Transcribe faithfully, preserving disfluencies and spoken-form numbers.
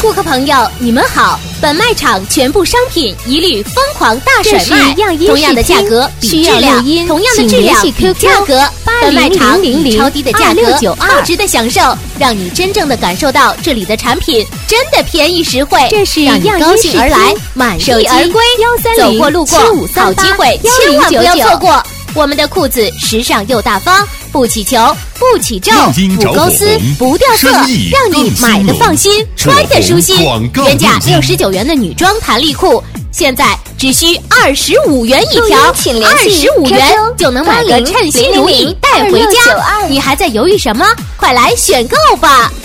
顾客朋友，你们好！本卖场全部商品一律疯狂大甩卖，同样的价格比质量，同样的质量比价格。本卖场以超低的价格、超值的享受，让你真正的感受到这里的产品真的便宜实惠， 这是让你高兴而来，满意而归。走过路过，好机会，千万不要错过！我们的裤子时尚又大方，不起球，不起皱，不勾丝，不掉色，让你买的放心，穿的舒心。原价六十九元的女装弹力裤，现在只需二十五元一条，二十五元就能买个称心如意带回家。你还在犹豫什么？快来选购吧！